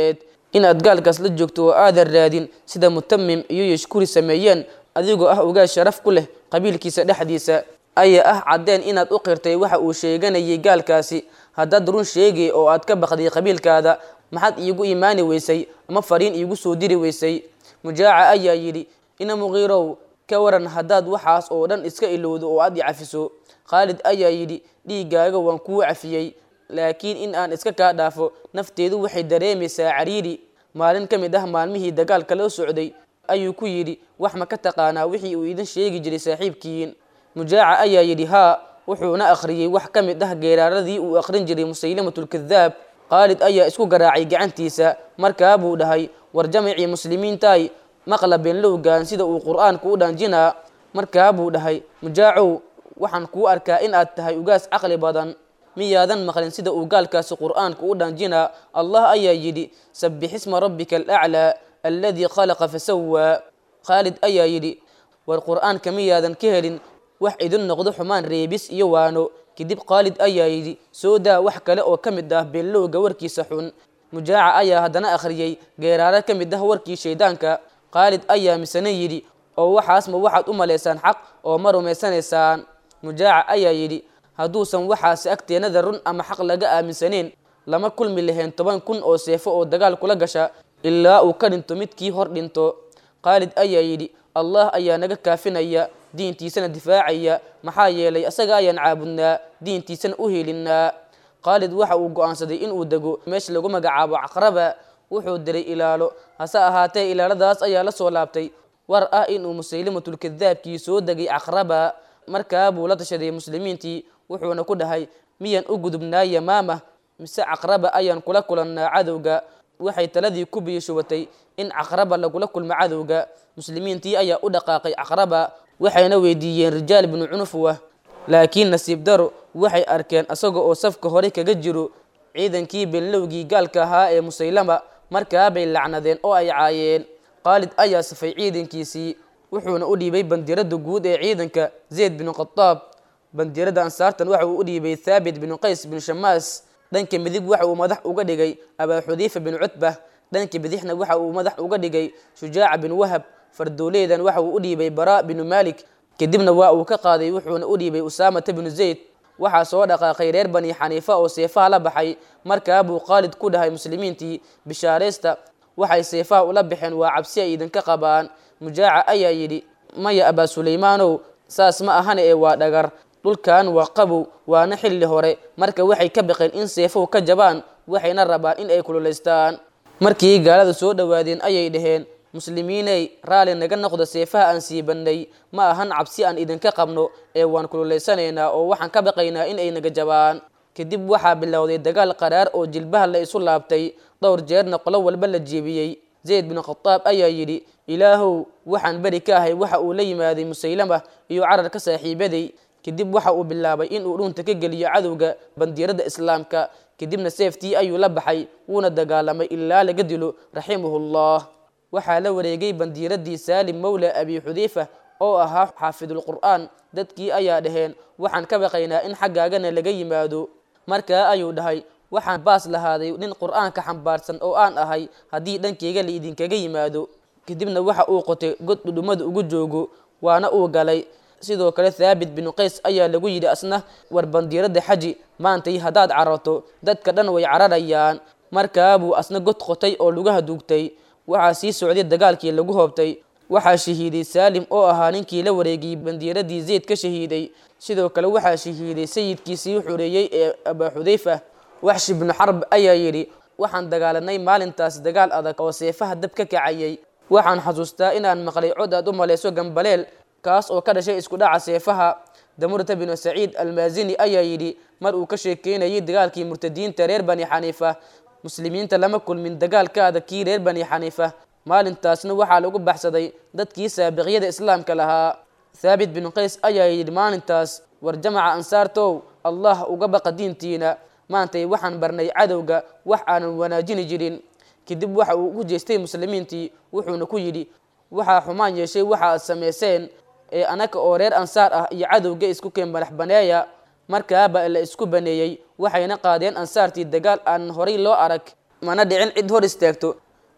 inaad gaalkaas la joogto oo aadan raadin sida mutamim iyo yashkuri sameeyeen adigoo ah ugaas sharaf ku leh qabiilkiisa dhexdiisa ayaa ah caddeen inaad u qirtay waxa uu sheeganayay gaalkaasi. haddaad run sheegay oo aad ka baqday qabiilkaada maxaad iigu imaani weysay ama fariin iigu soo diri weysay? Mujaaca ayaa yidhi, ina Muqiirow ka waran haddaad waxaas oo dhan iska ilowdo oo aad i cafiso. Khaalid ayaa yidhi, dhiiggaaga waan kuu cafiyey, laakiin in aan iska kaa dhaafo nafteedu waxay dareemaysaa cariiri. maalin ka mid ah maalmihii dagaalka loo socday ayuu ku yidhi, wax ma ka taqaanaa wixii uu idin sheegi jiray saaxiibkiin? Mujaaca ayaa yidhi, haa, wuxuuna akhriyey wax ka mid ah geeraaradii uu akhrin jiray Musaylimatulkadaab. Khaalid ayaa isku garaacay gacantiisa, markaa buu dhahay, war jamacii muslimiintaay maqla beenlowgaan sida uu qur'aanku u dhaanjinaa. markaa buu dhahay, Mujaacow, waxaan kuu arkaa in aad tahay ugaas caqli badan, miyaadan maqlin sida uu gaalkaasi qur'aanku u dhaanjinaa? Allah ayaa yidhi, sabbix isma rabbika alaclaa alladii khalaqa fasawaa. Khaalid ayaa yidhi, war qur'aanka miyaadan ka helin wax idin noqdo xumaan reebis iyo waano? kadib Khaalid ayaa yidhi, soo daa wax kale oo ka mid ah beenlowga warkiisa xun. Mujaaca ayaa haddana akhriyey geeraaro ka mid ah warkii shaydaanka. Khaalid ayaa misana yidhi, oo waxaas ma waxaad u malaysaan xaq oo ma rumaysanaysaan? Mujaaca ayaa yidhi, hadduusan waxaasi agteenada run ama xaq laga aaminsaneyn lama kulmi lahayn toban kun oo seefo oo dagaal kula gasha ilaa uu ka dhinto midkii hor dhinto. Khaalid ayaa yidhi, Allah ayaa naga kaafinaya, diintiisana difaacaya, maxaa yeelay asaga ayaan caabudnaa, diintiisana u helinnaa. Khaalid waxa uu go'aansaday inuu dego meesha lagu magacaabo Caqraba. wuxuu diray ilaalo, hase ahaatee ilaaladaas ayaa la soo laabtay war ah inuu Musaylimatulkadaabkii soo degay Caqraba. markaa buu la tashaday muslimiintii, wuxuuna ku dhahay, miyaan u gudubnaa Yamaama mise Caqraba ayaan kula kulannaa cadowga? waxay taladii ku biyashubatay in Caqraba lagula kulmo cadowga. muslimiintii ayaa u dhaqaaqay Caqraba, waxayna weydiiyeen rijaal ibnu Cunufwa, laakiin nasiib daro waxay arkeen asaga oo safka hore kaga jiro ciidankii beenlowgii gaalka ahaa ee Musaylama. markaa bay lacnadeen oo ay caayeen. Khaalid ayaa safay ciidankiisii, wuxuuna u dhiibay bandiirada guud ee ciidanka Zayd bin Khataab. bandiirada ansaartan waxa uu u dhiibay Thaabit bin Qays bin Shamaas. dhanka midig waxa uu madax uga dhigay Abaa Xudayfa bin Cutbah, dhanka bidixna waxa uu madax uga dhigay Shujaac bin Wahab. fardooleedan waxa uu u dhiibay Baraa bin Malik, kadibna waa uu ka qaaday wuxuuna u dhiibay Usaama bin Zayd. waxaa soo dhaqaaqay reer Bani Xaniifa oo seefaha la baxay. markaa buu Khaalid ku dhahay muslimiintii, bishaaraysta, waxay seefaha ula baxeen waa cabsi ay idinka qabaan. Mujaaca ayaa yidhi, maya Abaa Sulaymaanow, saas ma ahane ee waa dhagar. dhulkan waa qabow, waana xilli hore, marka waxay ka baqeen in seefuhu ka jabaan, waxayna rabaan in ay kululaystaan. markii gaalada soo dhowaadeen ayay dhaheen, muslimiinay raali naga noqda seefaha aan siibannay, ma ahan cabsi aan idinka qabno ee waan kululaysanaynaa oo waxaan ka baqaynaa in ay naga jabaan. kadib waxaa bilowday dagaal qaraar oo jilbaha la isu laabtay, dhowr jeerna qolo walba la jeebiyey. Zayd bin Khataab ayaa yidhi, ilaahow, waxaan beri ka ahay waxa uu la yimaaday Musaylama iyo cararka saaxiibaday. kadib waxa uu bilaabay inuu dhunta ka geliyo cadowga bandiirada islaamka. kadibna seeftii ayuu la baxay, wuuna dagaalamay ilaa laga dilo raximahullah. waxaa la wareegay bandiiradii Saalim mawla Abi Xudayfa oo ahaa xaafidul qur'aan. dadkii ayaa dhaheen, waxaan ka baqaynaa in xaggaagana laga yimaado. markaa ayuu dhahay, waxaan baas lahaaday nin qur'aanka xambaarsan oo aan ahay haddii dhankeyga la idinkaga yimaado. kadibna waxa uu qotay god dhudhumada ugu joogo, waana uu galay. sidoo kale Thaabit bin Qays ayaa lagu yidhi asna, war bandiirada xaji, maantay haddaad cararto dadka dhan way cararayaan. markaa buu asna god qotay oo lugaha duugtay. waxaa sii socday dagaalkii lagu hoobtay. waxaa shahiiday Saalim oo ahaa ninkii la wareegay bandiiradii Zayd ka shahiiday. sidoo kale waxaa shahiiday sayidkiisii xoreeyey ee Abaa Xudayfa. Waxshi bin Xarb ayaa yidhi, waxaan dagaalanay maalintaas dagaal adag oo seefaha dab ka kacayay. waxaan xasuustaa inaan maqlay cod aad u malayso gambaleel, kaas oo ka dhashay isku dhaca seefaha. Damurta bin Saciid Almaazini ayaa yidhi, mar uu ka sheekeynayay dagaalkii murtadiinta reer Bani Xaniifa, muslimiinta lama kulmin dagaalka adag kii reer Bani Xaniifa. maalintaasna waxaa lagu baxsaday dadkii saabiqyada islaamka lahaa. Thaabit bin Qays ayaa yidhi maalintaas, war jamaca ansaartow, Allah uga baqa diintiina, maantay waxaan barnay cadowga wax aanan wanaajini jirin. kadib waxa uu ugu jeestay muslimiintii, wuxuuna ku yidhi, waxaa xumaan yeeshay waxa aad samayseen ee anaga oo reer ansaar ah iyo cadowga isku keen madax baneeya. markaaba la isku baneeyey, waxayna qaadeen ansaartii dagaal aan horay loo arag, mana dhicin cid hor istaagto.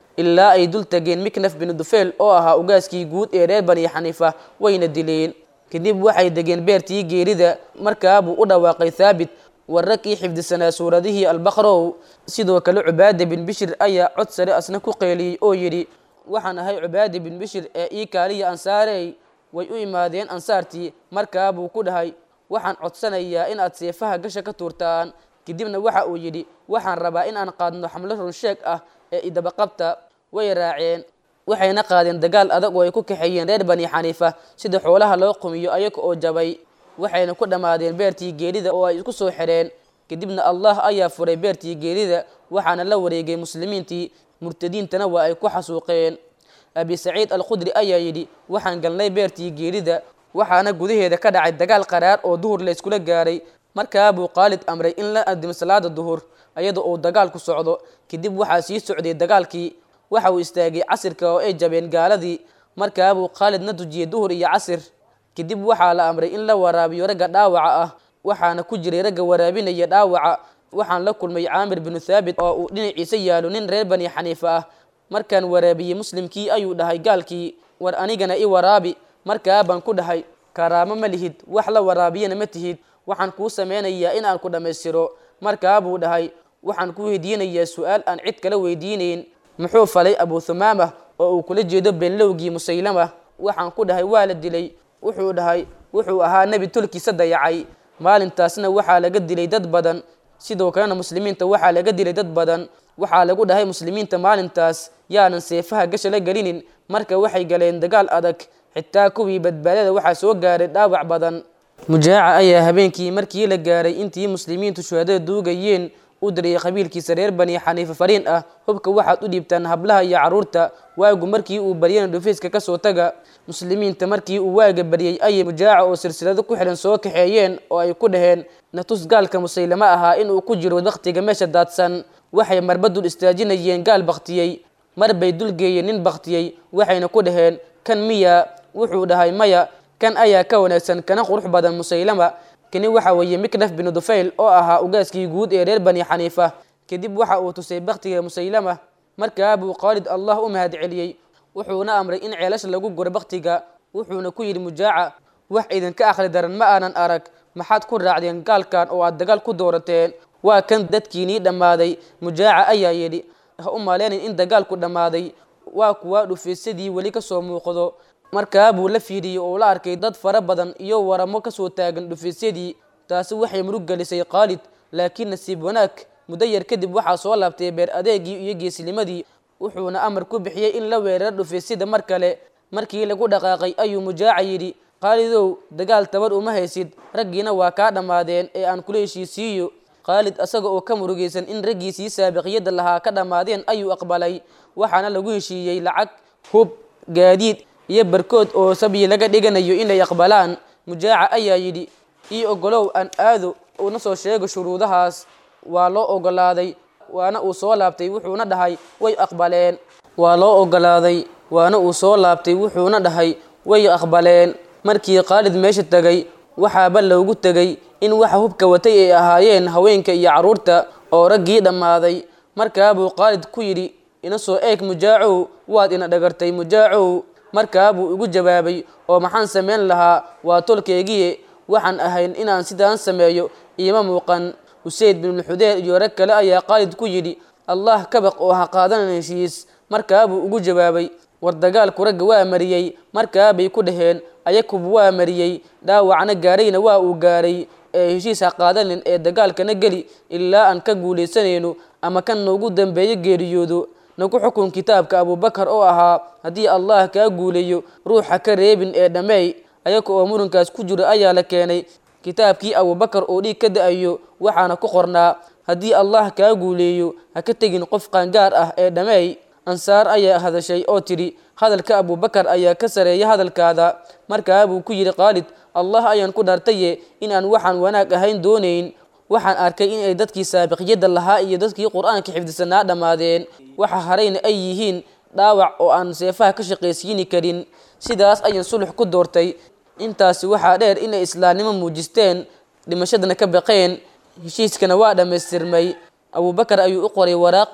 ilaa ay dul tageen miknaf binu dufeyl oo ahaa ugaaskii guud ee reer bani xaniifa wayna dileen kadib waxay degeen beertii geerida markaabuu u dhawaaqay thaabit warrakii xifdisanaa suuradihii albaqrow sidoo kale cubaada bin bishir ayaa cod sare asna ku qeeliyey oo yidhi waxaan ahay cubaada bin bishir ee ii kaaliya ansaarey way u imaadeen ansaartii markaabuu ku dhahay waxaan codsanayaa inaad seefaha gasha ka tuurtaan kadibna waxa uu yidhi waxaan rabaa in aan qaadno xamlo runsheeg ah ee idabaqabta way raaceen waxayna qaadeen dagaal adag oo ay ku kaxeeyeen reer bani xaniifa sida xoolaha loo qumiyo ayaga oo jabay waxayna ku dhammaadeen beertii geerida oo ay isku soo xidheen kadibna allah ayaa furay beertii geerida waxaana la wareegay muslimiintii murtadiintana waa ay ku xasuuqeen abi saciid alkhudri ayaa yidhi waxaan galnay beertii geerida waxaana gudaheeda ka dhacay dagaal qaraar oo duhur la iskula gaaray markaabuu khaalid amray in la adimo salaada duhur ayada uu dagaalku socdo kadib waxaa sii socday dagaalkii waxa uu istaagay casirka oo ay jabeen gaaladii markaabuu khaalidna dujiyey duhur iyo casir kadib waxaa la amray in la waraabiyo ragga dhaawaca ah waxaana ku jiray ragga waraabinaya dhaawaca waxaan la kulmay caamir binu thaabit oo uu dhinaciisa yaalo nin reer bani xaniifa ah markaan waraabiyey muslimkii ayuu dhahay gaalkii war anigana i waraabi markaa baan ku dhahay karaamo ma lihid wax la waraabiyana ma tihid waxaan kuu sameynayaa in aan ku dhammaystiro markaabuu dhahay waxaan ku weydiinayaa su-aal aan cid kala weydiinayn muxuu falay abu thumaama oo uu kula jeedo beenlowgii musaylama waxaan ku dhahay waa la dilay wuxuu dhahay wuxuu ahaa nebi tolkiisa dayacay maalintaasna waxaa laga dilay dad badan sidoo kalena muslimiinta waxaa laga dilay dad badan waxaa lagu dhahay muslimiinta maalintaas yaanan seefaha gasha la gelinin marka waxay galeen dagaal adag xitaa kuwii badbaadada waxaa soo gaaray dhaawac badan mujaaca ayaa habeenkii markii la gaaray intii muslimiintu shuhadada duugayeen u diriyay qabiilkiisa reer bani xaniifa fariin ah hubka waxaad u dhiibtaan hablaha iyo caruurta waagu markii uu baryana dhufayska kasoo taga muslimiinta markii uu waaga baryay ayay mujaaca oo silsilado ku xihan soo kaxeeyeen oo ay ku dhaheen natus gaalka musaylamo ahaa inuu ku jiro baktiga meesha daadsan waxay marba dul istaajinayeen gaal baktiyey mar bay dulgeeyeen nin baktiyey waxayna ku dhaheen kan miya wuxuu dhahay maya kan ayaa ka wanaagsan kana qurux badan musaylama kani waxa weeye miknaf binu dufeyl oo ahaa ugaaskii guud ee reer bani xaniifa kadib waxa uu tusay baktiga musaylama markaabuu khaalid allah u mahad celiyey wuxuuna amray in ceelasha lagu guro baktiga wuxuuna ku yidhi mujaaca wax idinka akhri daran ma aanan arag maxaad ku raacdeen gaalkan oo aad dagaal ku doorateen waa kan dadkiinii dhammaaday mujaaca ayaa yidhi ha u maleynin in dagaalku dhammaaday waa kuwa dhufaysadii weli ka soo muuqdo markaabuu la fiiriyey oo la arkay dad fara badan iyo waramo kasoo taagan dhufaysyadii taasi waxay murug gelisay khaalid laakiin nasiib wanaag muddo yar kadib waxaa soo laabtay beer adeegii iyo geesinimadii wuxuuna amar ku bixiyey in la weeraro dhufaysyada mar kale markii lagu dhaqaaqay ayuu mujaaca yidhi khaalidow dagaal tabar uma haysid raggiina waa kaa dhammaadeen ee aan kula heshiisiiyo khaalid asaga oo ka murugaysan in raggiisii saabiqiyada lahaa ka dhammaadeen ayuu aqbalay waxaana lagu heshiiyey lacag hub gaadiid iyo barkood oo sabyi laga dhiganayo inay aqbalaan mujaaca ayaa yidhi ii ogolow aan aado uuna soo sheego shuruudahaas waa loo ogolaaday waana uu soo laabtay wuxuuna dhahay way aqbaleen waa loo ogolaaday waana uu soo laabtay wuxuuna dhahay way aqbaleen markii khaalid meesha tegay waxaaba loogu tegay in waxa hubka watay ay ahaayeen haweenka iyo carruurta oo raggii dhammaaday markaabuu khaalid ku yidhi ina soo eeg mujaacow waad ina dhagartay mujaacow markaabuu igu jawaabay oo maxaan samayn lahaa waa tolkeygiye waxaan ahayn inaan sidaan sameeyo iima muuqan usayd binulxudeer iyo rag kale ayaa khaalid ku yidhi allah ka baq oo ha qaadanan heshiis markaabuu ugu jawaabay war dagaalku ragga waa mariyey markaabay ku dhaheen ayakubu waa mariyey dhaawacna gaarayna waa uu gaaray ee heshiis ha qaadanin ee dagaalkana geli ilaa aan ka guulaysanayno ama kan noogu dambeeyo geeriyoodo nagu xukun kitaabka abubakar oo ahaa haddii allah kaa guuleeyo ruuxa ka reebin ee dhammeey ayaga oo murankaas ku jiro ayaa la keenay kitaabkii abubakar oo dhiig ka da-ayo waxaana ku qornaa haddii allah kaa guuleeyo ha ka tegin qof qaangaar ah ee dhammeey ansaar ayaa hadashay oo tidhi hadalka abubakar ayaa ka sareeya hadalkaada markaabuu ku yidhi khaalid allah ayaan ku dhaartaye in aan waxaan wanaag ahayn doonayn waxaan arkay in ay dadkii saabiqyada lahaa iyo dadkii qur-aanka xifdisanaa dhammaadeen waxa harayna ay yihiin dhaawac oo aan seefaha ka shaqaysiini karin sidaas ayaan sulux ku doortay intaasi waxaa dheer inay islaamnimo muujisteen dhimashadana ka baqeen heshiiskana waa dhammaystirmay abubakar ayuu u qoray waraaq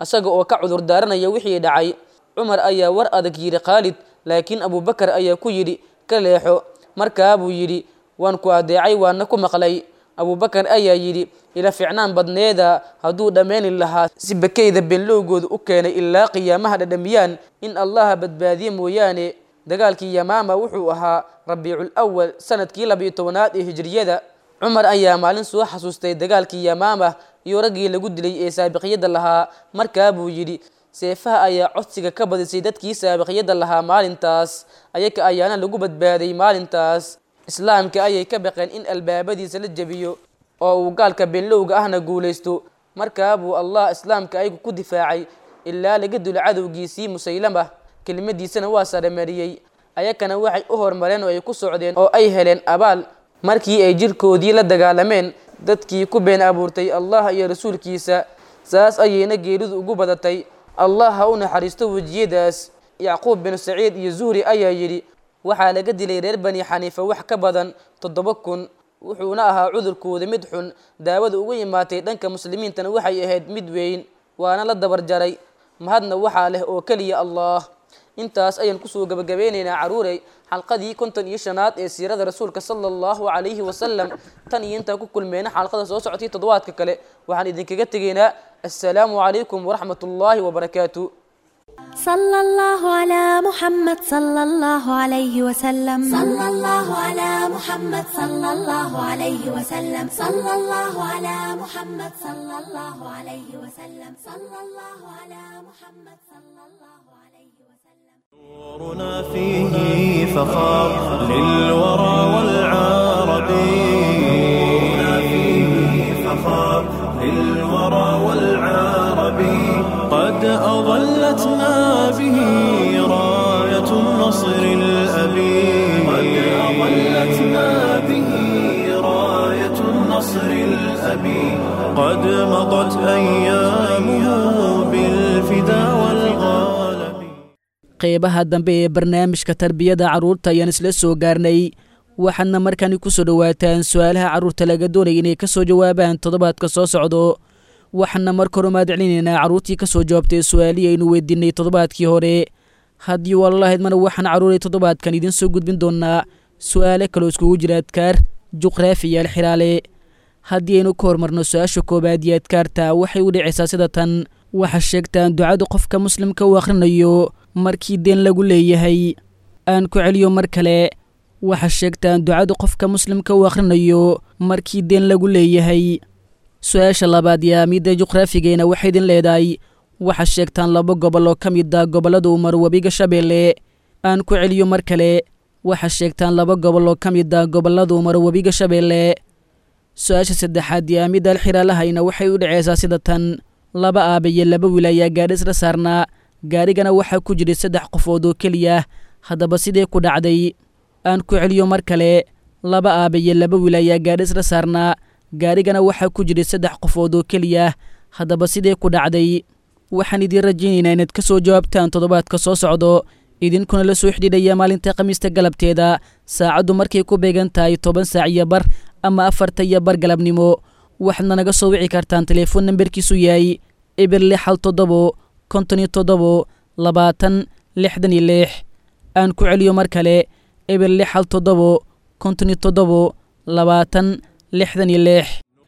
asaga oo ka cudur daaranaya wixii dhacay. cumar ayaa war adag yidhi khaalid, laakiin abubakar ayaa ku yidhi ka leexo. markaa buu yidhi waan ku adeecay waana ku maqlay. abubakar ayaa yidhi ila fiicnaan badneeda hadduu dhammayni lahaa si bakayda beenlowgooda u keenay ilaa qiyaamaha dhadhamiyaan in allaha badbaadiye mooyaane. dagaalkii yamaama wuxuu ahaa rabiicul awal sanadkii laba iyo tobanaad ee hijriyada. cumar ayaa maalin soo xasuustay dagaalkii yamaama iyo raggii lagu dilay ee saabiqyada lahaa. markaa buu yidhi seefaha ayaa codsiga ka badisay dadkii saabiqyada lahaa maalintaas, ayaga ayaana lagu badbaaday maalintaas. islaamka ayay ka baqeen in albaabadiisa la jebiyo oo uu gaalka beenlowga ahna guulaysto. markaa buu allah islaamka ayagu ku difaacay ilaa laga dilo cadowgiisii musaylama. kelimadiisana waa saramariyey. ayakana waxay u hormareen oo ay ku socdeen oo ay heleen abaal markii ay jirkoodii la dagaalameen dadkii ku been abuurtay allah iyo rasuulkiisa. saas ayayna geeridu ugu badatay. allah ha u naxariisto wejiyadaas. yacquub bin saciid iyo zuhri ayaa yidhi waxaa laga dilay reer bani xaniifa wax ka badan toddoba kun, wuxuuna ahaa cudurkooda mid xun. daawada ugu imaatay dhanka muslimiintana waxay ahayd mid weyn, waana la dabar jaray. mahadna waxaa leh oo keliya allah. intaas ayaan kusoo gabagabeynaynaa caruurey xalqadii konton iyo shanaad ee siirada rasuulka sala allahu calayhi wasalam. tan iyo intaan ku kulmeyna xalqada soo socotay toddobaadka kale waxaan idinkaga tegaynaa assalaamu calaykum waraxmat ullaahi wabarakaatu. صلى الله على محمد صلى الله عليه وسلم صلى الله على محمد صلى الله عليه وسلم صلى الله على محمد صلى الله عليه وسلم صلى الله على محمد صلى الله عليه وسلم. نورنا فيه فخار للورى والعربي. نورنا فيه فخار للورى والعربي. قد أظلتنا به راية النصر الأبي. قد أظلتنا به راية النصر الأبي. قد مضت أيامه بالفدا والغالب. qeybaha dambe ee barnaamijka tarbiyada carruurta ayaan isla soo gaarnay. waxaadna markani ku soo dhowaataan su-aalaha carruurta laga doonaya inay ka soo jawaabaan toddobaadka soo socdo. waxaana marka hore mahad celinaynaa carruurtii ka soo jawaabtay su-aalihii aynu weydiinay toddobaadkii hore. haddii wallahayd mana waxaan carruuray toddobaadkan idiin soo gudbin doonaa su-aale kaloo iskugu jira adkaar, juqraafi iyo alxiraale. haddii aynu ka hormarno su-aasha koobaad iyo adkaarta waxay u dhicaysaa sida tan: waxaa sheegtaan ducada qofka muslimka uu akhrinayo markii deen lagu leeyahay. aan ku celiyo mar kale, waxaa sheegtaan ducada qofka muslimka uu akhrinayo markii deen lagu leeyahay. su-aasha labaad yaa midda juqraafigeena waxay idin leedahay waxaa sheegtaan laba gobol oo ka mid a gobollada uu maro webiga shabeelle. aan ku celiyo mar kale, waxaa sheegtaan laba gobol oo ka mid a gobollada uu maro webiga shabeelle. su-aasha saddexaad yaa midda alxiraalahayna waxay u dhaceysaa sida tan: laba aaba iyo laba wiil ayaa gaadhi isla saarnaa, gaadhigana waxaa ku jiray saddex qofood oo keliya, haddaba sidee ku dhacday? aan ku celiyo mar kale, laba aaba iyo laba wiil ayaa gaadhi isla saarnaa, gaadhigana waxaa ku jiray saddex qofood oo keliya, haddaba sidee ku dhacday? waxaan idiin rajaynaynaa inaad ka soo jawaabtaan toddobaadka soo socdo, idinkuna la soo xidhiidhaya maalinta khamiista galabteeda saacaddu markay ku beegan tahay toban saac iyo bar ama afarta iyo bar galabnimo. waxaadna naga soo wici kartaan teleefon nambarkiisu yahay eber lix hal toddobo konton iyo toddobo labaatan lixdan iyo lix. aan ku celiyo mar kale, eber lix hal toddobo konton iyo toddobo labaatan lixdan iyo lix.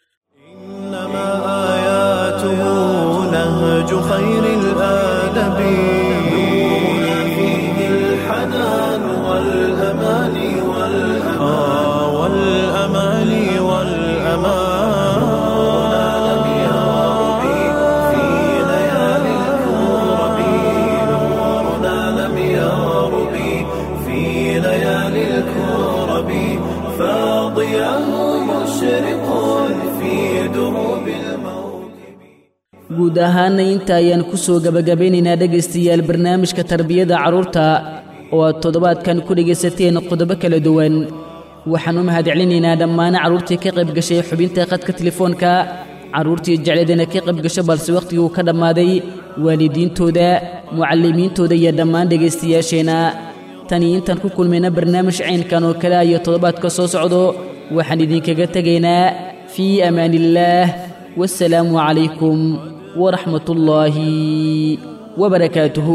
إنما آياته نهج خير الآدب. نورنا فيه الحنان والأمان والأمان والأمان والأمان. نورنا لم يربي في ليالي الكرب. نورنا لم يربي في ليالي الكرب. فاضياه مشرق في دروب الموكب. guud ahaana inta ayaan ku soo gabagabeynaynaa dhegaystayaal barnaamijka tarbiyada carruurta oo aad toddobaadkan ku dhegaysateen qodobo kala duwan. waxaan u mahad celinaynaa dhammaan carruurtii ka qayb gashay xubinta khadka telefoonka, carruurtii jecladana ka qayb gasho balse wakhtiguu ka dhammaaday, waalidiintooda, mucallimiintooda iyo dhammaan dhegaystayaasheenna. tani intaan ku kulmayna barnaamij caynkan oo kale iyo toddobaadka soo socdo waxaan idinkaga tegaynaa fii amaanillaah wassalaamu calaykum. ورحمة الله وبركاته.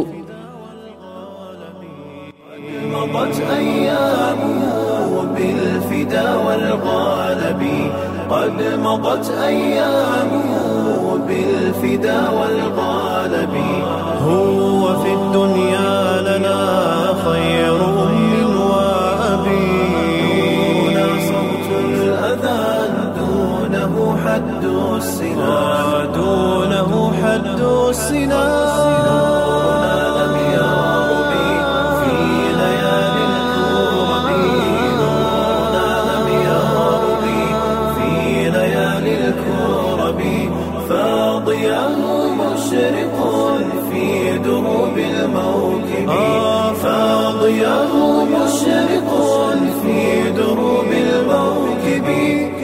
مضت أيامه بالفدا والغالب قد مضت أيامه بالفدا والغالب هو في الدنيا لنا خير أم وأبي دون صوت الأذان دونه حد السنا دونه حد السنا لم يربي في ليالي الكرب لم يربي في ليالي الكرب فاضياه مشرق في دروب الموكب فاضياه مشرق في دروب الموكب